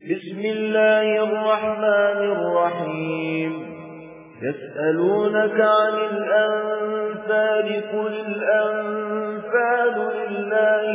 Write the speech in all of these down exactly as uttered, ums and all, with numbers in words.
بسم الله الرحمن الرحيم يسألونك عن الأنفال قل الأنفال لله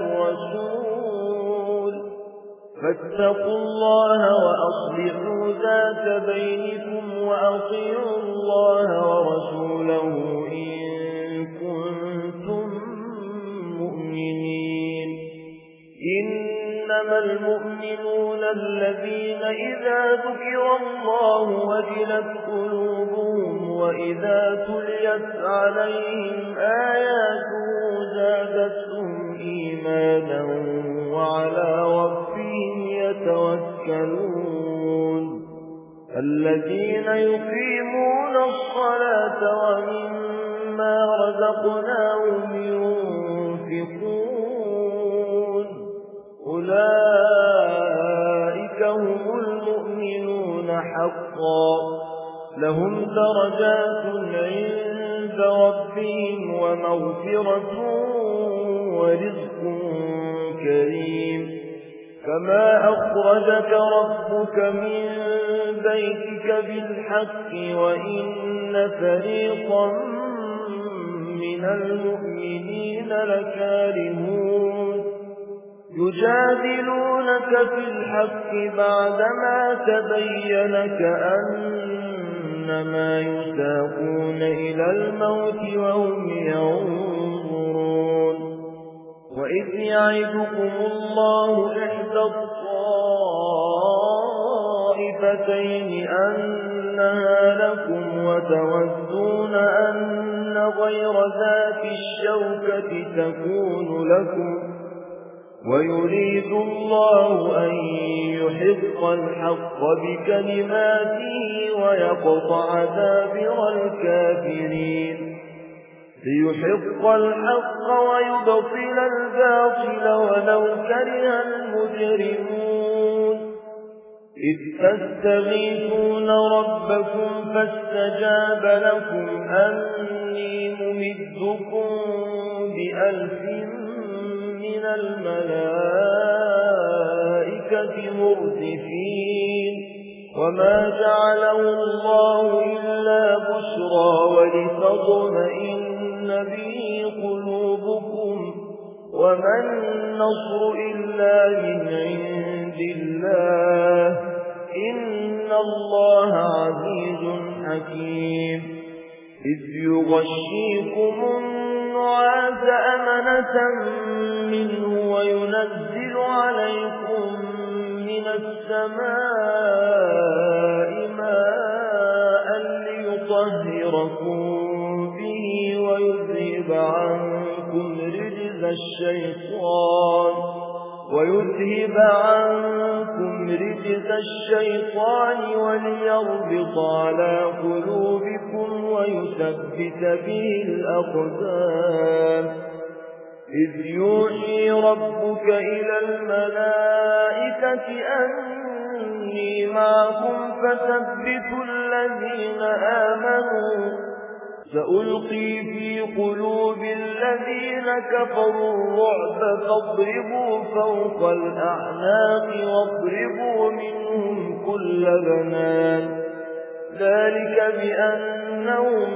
والرسول فاتقوا الله وأصلحوا ذات بينكم وأطيعوا الله ورسوله إن كنتم مؤمنين إنما المؤمنون الذين إذا ذكر الله وجلت قلوبهم وإذا تليت عليهم آياته زادتهم إيمانا وعلى ربهم يتوكلون الذين يقيمون الصلاة ومما رزقناهم ينفقون أولئك هم المؤمنون حقا لهم درجات عند ربهم ومغفرة ورزق كريم كما أخرجك ربك من بيتك بالحق وإن فريقا من المؤمنين لكارهون يجادلونك في الحق بعدما تبين كأنما يساقون إلى الموت وهم ينظرون وإذ يعدكم الله إحدى الطائفتين أنها لكم وتودون أن غير ذات الشوكة تكون لكم ويريد الله أن يحق الحق بكلماته ويقطع دابر الكافرين ليحق الحق ويبطل الباطل ولو كره المجرمون إذ تستغيثون ربكم فاستجاب لكم أني ممدكم بألف من الملائكة مردفين وما جعله الله إلا بشرى ولتطمئن به قلوبكم وما النصر إلا من عند الله إن الله عزيز حكيم إذ يغشيكم النعاس أمنة منه وينزل عليكم من السماء ماء ليطهركم به ويذهب عنكم رجز الشيطان ويذهب عنكم رجز الشيطان وليربط على قلوبكم ويثبت به الأقدام إذ يوحي ربك إلى الملائكة أني معكم فثبتوا الذين آمنوا سألقي في قلوب الذين كفروا الرعب فاضربوا فوق الأعناق واضربوا منهم كل بنان ذلك بأنهم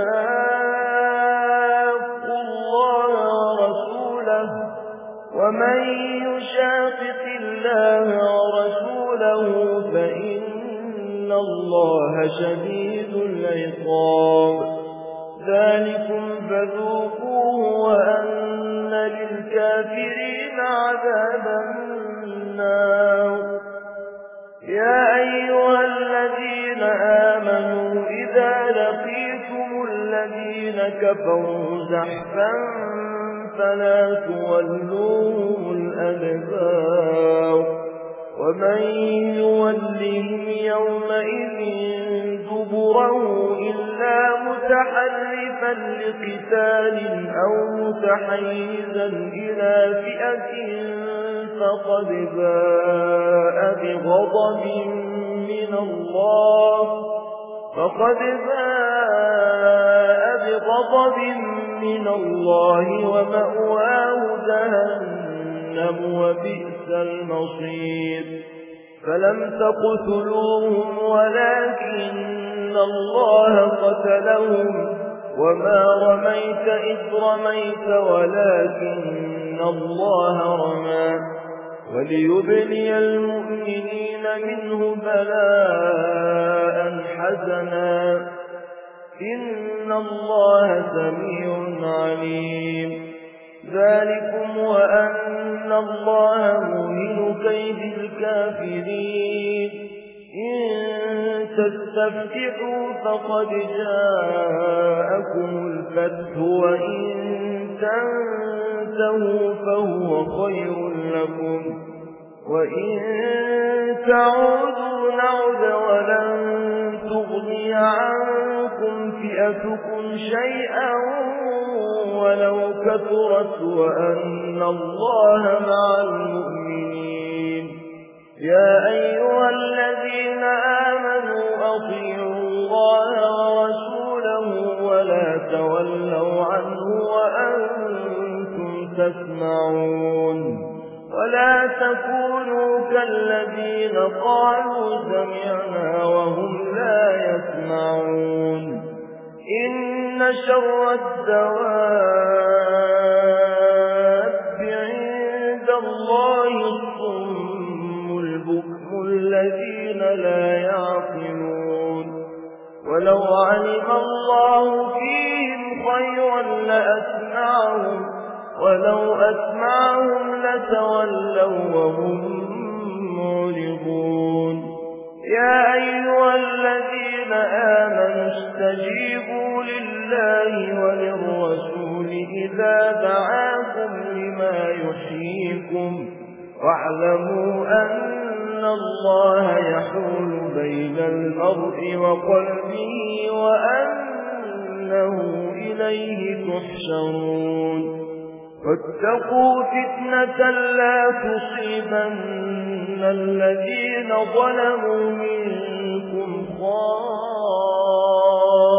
شاقوا الله ورسوله ومن يشاقق الله ورسوله فإن الله شديد العقاب ذلكم فذوقوه وأن للكافرين عذاب النار يا أيها الذين آمنوا إذا لقيتم الذين كفروا زحفا فلا تولوهم الأدبار ومن يولهم يومئذ دبره إلا متحرفا لقتال أو متحيزا إلى فئة فقد باء بغضب من الله فقد باء بغضب من الله ومأواه جهنم وبئس المصير فلم تقتلوهم ولكن الله قتلهم وما رميت إذ رميت ولكن الله رمى وليبلي المؤمنين منه بلاء حسنا إن الله سميع عليم ذلكم وأن الله مهين كيد الكافرين إن تستفتحوا فقد جاءكم الفتح وإن تنتهوا فهو خير لكم وإن تعودوا نعد ولن تغني عنكم فئتكم شيئا ولو كثرت وأن الله مع المؤمنين يا أيها الذين آمنوا أطيعوا الله ورسوله ولا تولوا عنه وأنتم تسمعون ولا تكونوا كالذين قالوا سمعنا وهم لا يسمعون إن شر الدواب عند الله الصم البكم الذين لا يعقلون ولو علم الله فيهم خيرا لأسمعهم ولو أسمعهم لتولوا وهم معرضون يا أيها الذين آمنوا استجيبوا لله وللرسول إذا دعاكم لما يحييكم واعلموا أن الله يحول بين المرء وقلبه وأنه إليه تحشرون واتقوا فتنة لا تصيبن الذين ظلموا منكم خاصة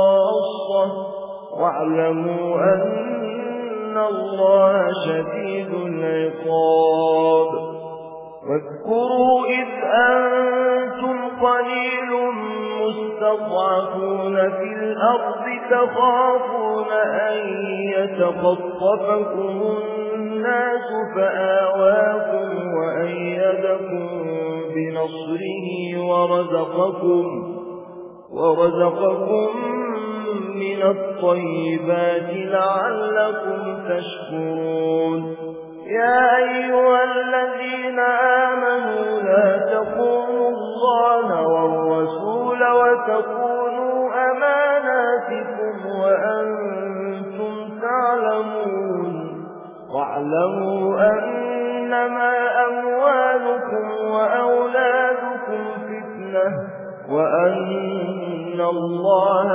واعلموا أن الله شديد العقاب واذكروا إذ أنتم قليل مستضعفون في الأرض تخافون أن يتخطفكم الناس فآواكم وأيدكم بنصره ورزقكم ورزقكم من الطيبات لعلكم تشكرون يا أيها الذين آمنوا لا تخونوا الله والرسول وتخونوا أماناتكم وأنتم تعلمون واعلموا أنما أموالكم وأولادكم فتنة وأن الله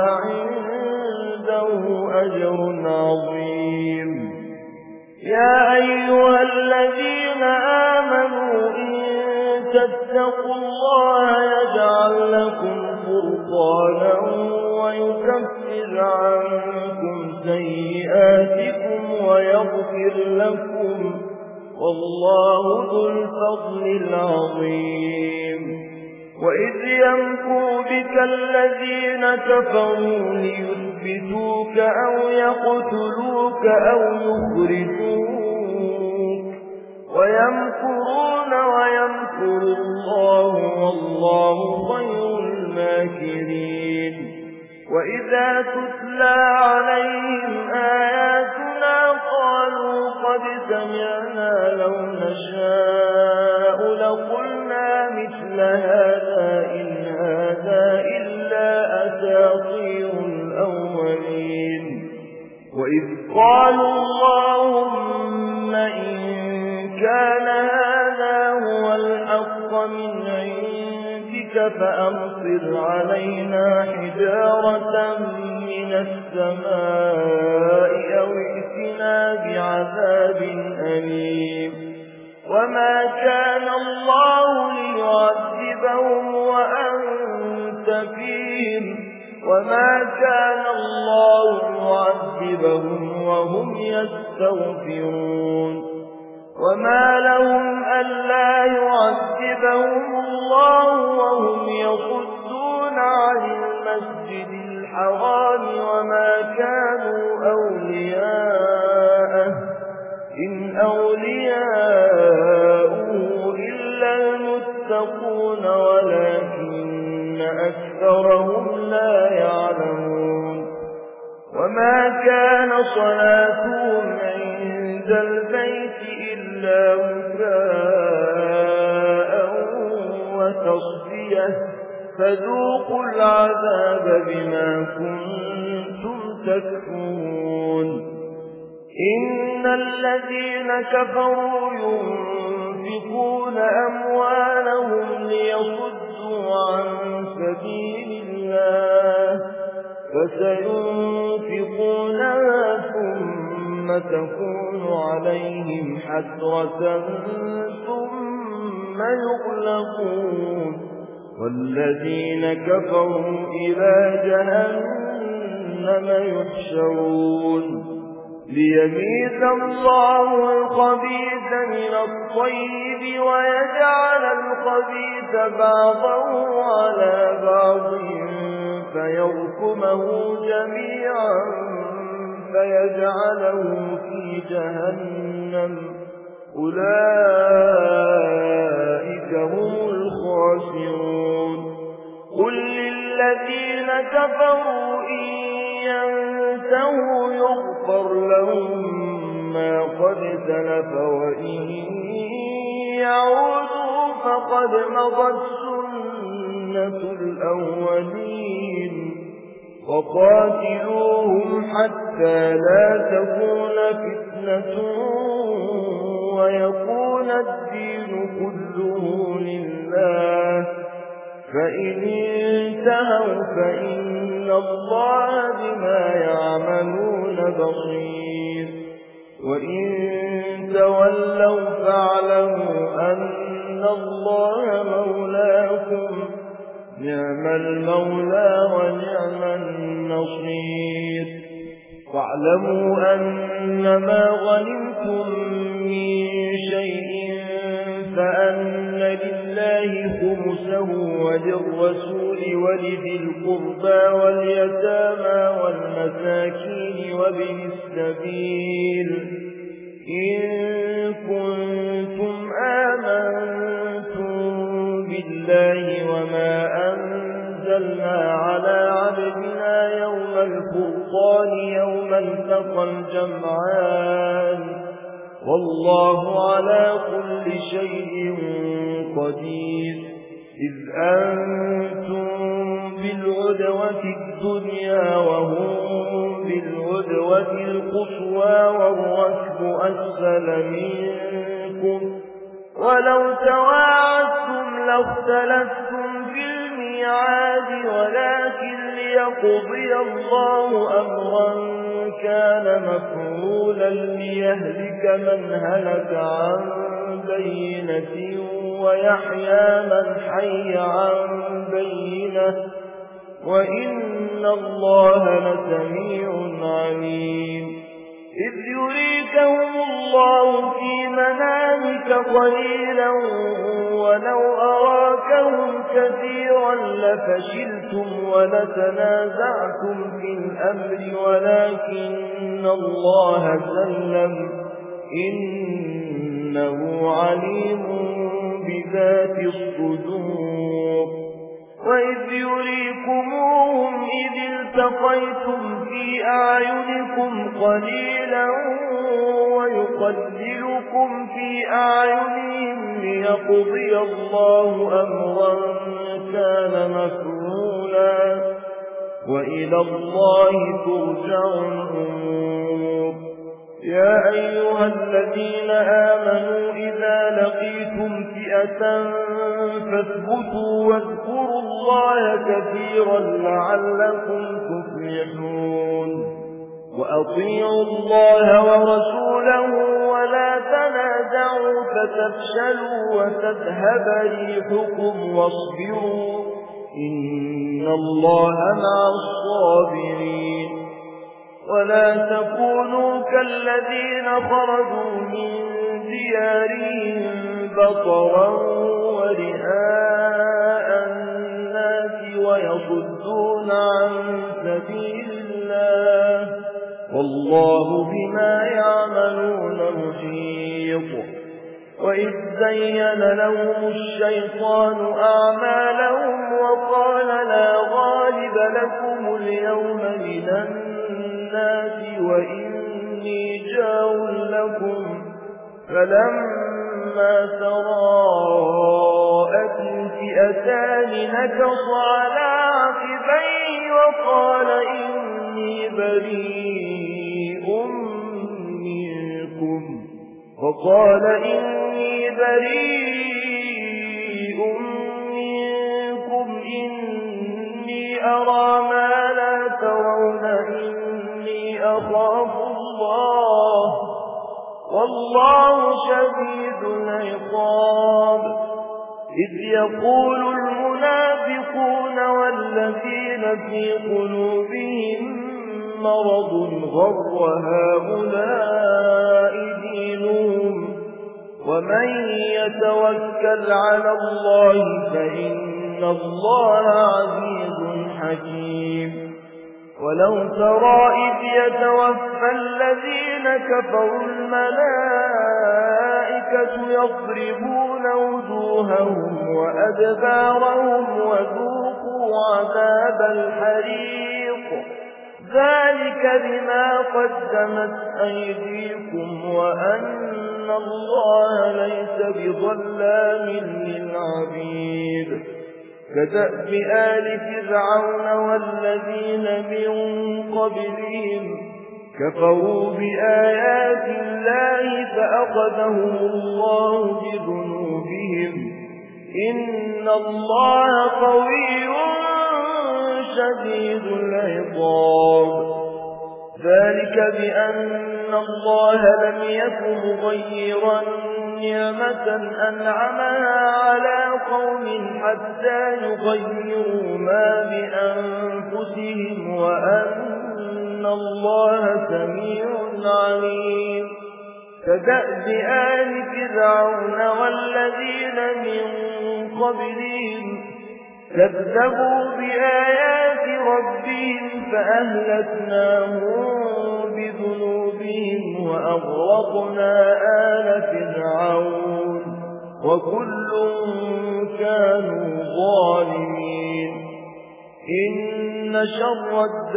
عنده أجر عظيم يا أيها الذين آمنوا إن تتقوا الله يجعل لكم فرقانا ويكفر عنكم سيئاتكم ويغفر لكم والله ذو الفضل العظيم وإذ يمكر بك الذين كفروا ليثبتوك أو يقتلوك أو يخرجوك ويمكرون ويمكر الله والله خير الماكرين وإذا تتلى عليهم آياتنا قالوا قد سمعنا لو نشاء لقلنا مثل هذا إن هذا إلا أساطير الأولين وإذ قالوا اللهم إن كان هذا هو الحق من عندك فأمطر علينا حجارة من السماء أو ائتنا بعذاب أليم وما كان الله ليعذبهم وأنت فيهم وما كان الله معذبهم وهم يستغفرون وما لهم ألا يعذبهم الله وهم يصدون عن المسجد الحرام وما كانوا أولياءه إن أولياؤه إلا المتقون ولكن أكثرهم لا يعلمون وما كان صلاتهم عند البيت إلا مكاء وتصفية فذوقوا العذاب بما كنتم تكفرون إن الذين كفروا ينفقون أموالهم ليصدوا عن سبيل الله فسينفقونها ثم تكون عليهم حسرة ثم يغلقون والذين كفروا إلى جهنم يحشرون ليميز الله الخبيث من الطيب ويجعل الخبيث بعضه على بعض فيركمه جميعا فيجعله في جهنم أولئك هم الخاسرون قل للذين كفروا إن ينتهوا يغفر لهم ما قد سلف وإن يعودوا فقد مضت سنة الأولين وقاتلوهم حتى لا تكون فتنة ويكون الدين كله لله فإن انتهوا فإن الله بما يعملون بصير وإن تولوا فاعلموا أن الله مولاكم نعم المولى ونعم النصير واعلموا أنما غنمتم من شيء فأن لله خمسه وللرسول ولذي القربى واليتامى والمساكين وابن السبيل إن كنتم آمنتم بالله وما أنزلنا على عبدنا يوم الفرقان يوم التقى الجمعان والله على كل شيء قدير إذ أنتم بالعدوة الدنيا وهم بالعدوة القصوى والركب أسفل منكم ولو تواعدتم لاختلفتم في الميعاد ولكن ليقضي الله أمرا كان مفعولا ليهلك من هلك عن بينة ويحيى من حي عن بينة وإن الله لسميع عليم إذ يريكهم الله في منامك قليلا ولو أراكهم كثيرا لفشلتم ولتنازعتم في الأمر ولكن الله سلم إنه عليم بذات الصدور وإذ يريكموهم إذ التقيتم في أعينكم قليلا ويقللكم في أعينهم ليقضي الله أمرا كان مفعولا وإلى الله ترجع الأمور يا أيها الذين آمنوا إذا لقيتم فئة فاثبتوا واذكروا الله كثيرا لعلكم تفلحون وأطيعوا الله ورسوله ولا تنازعوا فتفشلوا وتذهب ريحكم واصبروا إن الله مع الصابرين ولا تكونوا كالذين خرجوا من ديارهم بطرا ورئاء الناس ويصدون عن سبيل الله والله بما يعملون محيط. وإذ زين لهم الشيطان أعمالهم وقال لا غالب لكم اليوم من الناس وإني جار لكم فلما تراءت الفئتان نكص على عقبيه وقال إني بريء منكم وقال إني بريء منكم إني أرى ما لا ترون إني أخاف الله والله شديد العقاب. إذ يقول المنافقون والذين في قلوبهم مرض غر هؤلاء دينهم ومن يتوكل على الله فإن الله عزيز حكيم. ولو ترى إذ يتوفى الذين كفروا الملائكة يضربون وجوههم وأدبارهم وذوقوا عذاب الحريق ذلك بما قدمت أيديكم وأن الله ليس بظلام للعبيد. كدأب آل فرعون والذين من قبلهم كفروا بآيات الله فأخذهم الله بذنوبهم إن الله قوي شديد العقاب. ذلك بأن الله لم يكن مغيرا نعمة أنعمها على قوم حتى يغيروا ما بأنفسهم وأن الله سميع عليم. كدأب آل فرعون والذين من قبلهم كذبوا بآيات ربهم فأهلكناهم بذنوبهم وأغرقنا آل فرعون وكل كانوا ظالمين. إن شر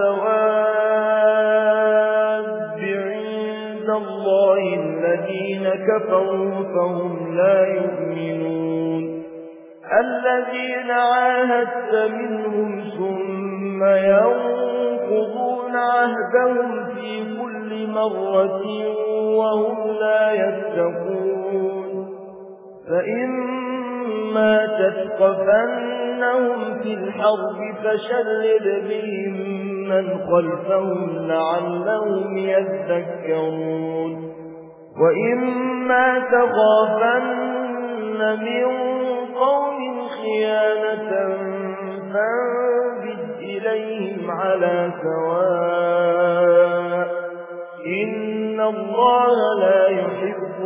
الدواب عند الله الذين كفروا فهم لا يؤمنون. الذين عاهدت منهم ثم ينقضون عهدهم في كل مرة وهم لا يتقون. فإما تثقفنهم في الحرب فشرد بهم من خلفهم لعلهم يذكرون. وإما تخافن من قوم خيانة فانبذ إليهم على سواء إن الله لا يحب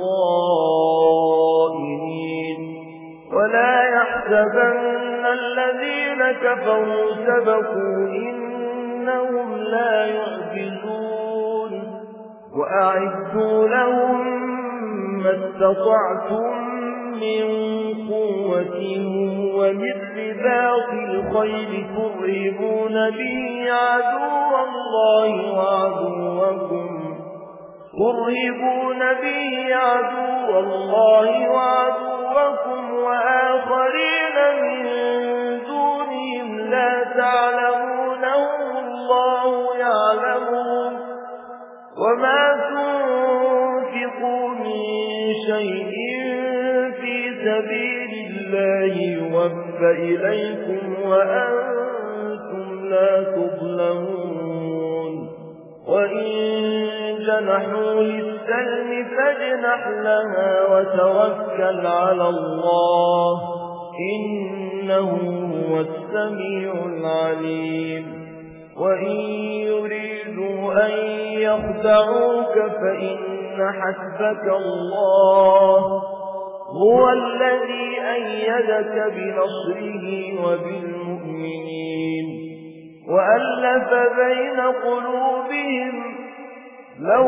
الخائنين. ولا يحسبن الذين كفروا سبقوا إنهم لا يعجزون. وأعدوا لهم ما استطعتم من قوة ومن رباط الخيل ترهبون به عدو الله وعدوكم ترهبون به عدو الله وعدوكم وآخرين من دونهم لا تعلمونهم الله يعلمون. وما تنفقوا من شيء في سبيل الله يوفى إليكم وأنتم لا تظلمون. وإن جنحوا للسلم فاجنح لها وتوكل على الله إنه هو السميع العليم. وإن يريدوا أن يخدعوك فإن حسبك الله هو الذي أيدك بنصره وبالمؤمنين وألف بين قلوبهم لو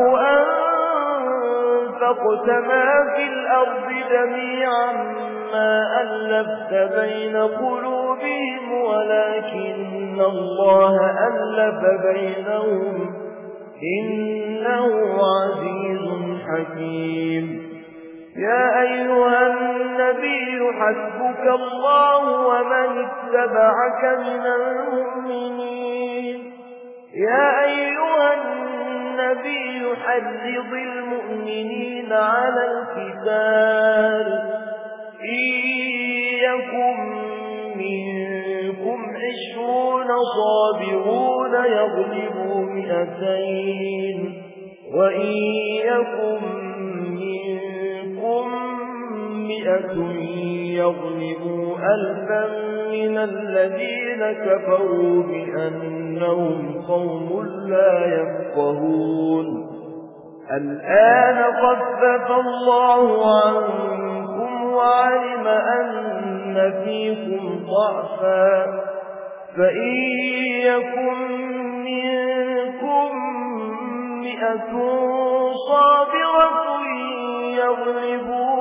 أنفقت ما في الأرض جميعا ما ألفت بين قلوبهم ولكن الله ألف بينهم إنه عزيز حكيم. يا أيها النبي حسبك الله ومن اتبعك من المؤمنين يا أيها النبي حرض المؤمنين على القتال إن يكن منكم عشرون صابرون يغلبوا مئتين وإن يكن منكم مئة يغلبوا ألفا من الذين كفروا بأنهم قوم لا يفقهون. الآن خفف الله عنكم وعلم أن فيكم ضعفا فإن يكن منكم مئة صابرة يغلبوا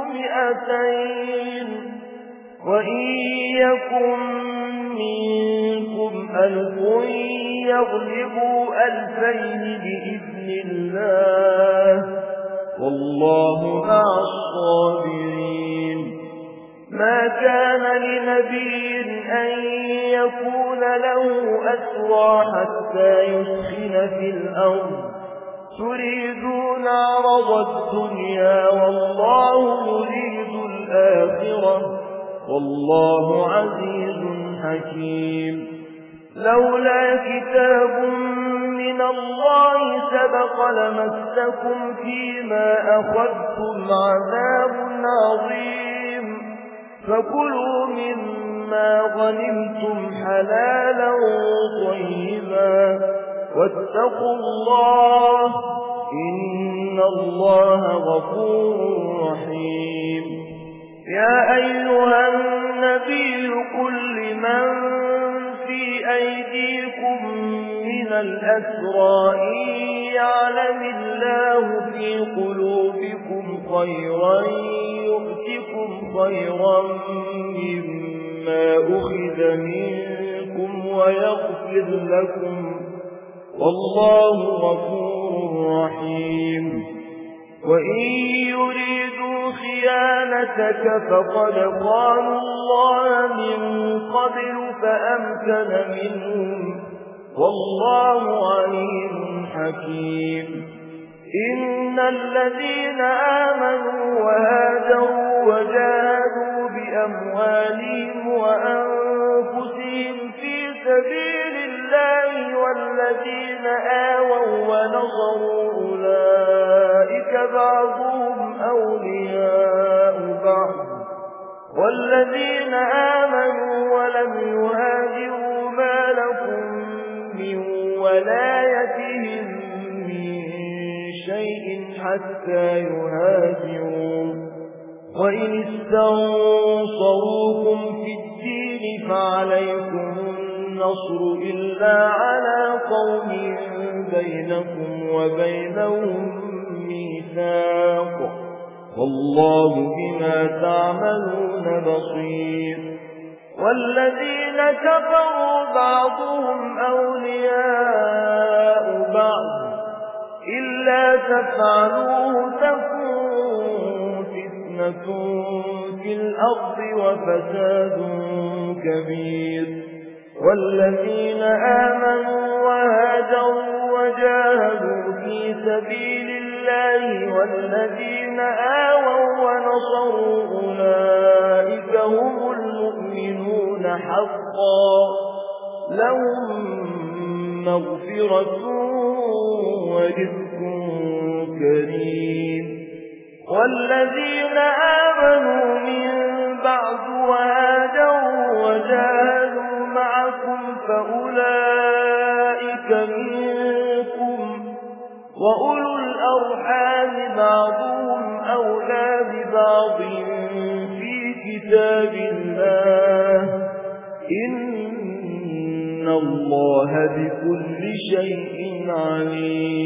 مئتين وإن يكن منكم ألف يغلبوا ألفين بإذن الله والله مع الصابرين. ما كان لنبي أن يكون له أسرى حتى يسخن في الأرض تريدون عرض الدنيا والله يريد الآخرة والله عزيز حكيم. لولا كتاب من الله سبق لمسكم فيما أخذتم عذاب عظيم فكلوا مما غنمتم حلالا طيبا واتقوا الله إن الله غفور رحيم. يا أيها النبي قل لمن في أيديكم من الأسرى إن يعلم الله في قلوبكم خيرا يؤتكم خيرا مما أخذ منكم ويغفر لكم والله غفور رحيم. وإن يريدوا خيانتك فقد خانوا الله من قبل فأمكن منهم والله عليم حكيم. إن الذين آمنوا وهاجروا وجاهدوا بأموالهم وأنفسهم في سبيل الله والذين آووا ونصروا أولئك بعضهم أولياء بعض والذين آمنوا ولم يهاجروا ما لكم من ولايتهم من شيء حتى يهاجروا وإن استنصروكم في الدين فعليكم النصر إلا على قوم بينكم وبينهم ميثاق والله بما تعملون بصير. والذين كفروا بعضهم أولياء بعض إلا تفعلوه تكون فتنة في الأرض وفساد كبير. والذين آمنوا وهاجروا وجاهدوا في سبيل الله والذين آووا ونصروا أولئك هم المؤمنون حقا لهم مغفرة ورزق كريم. والذين آمنوا من بعد وهاجروا وجاهدوا معكم فأولئك منكم وأولو الأرحام الأرحام بعضهم أولى ببعض في كتاب الله إن الله بكل شيء عليم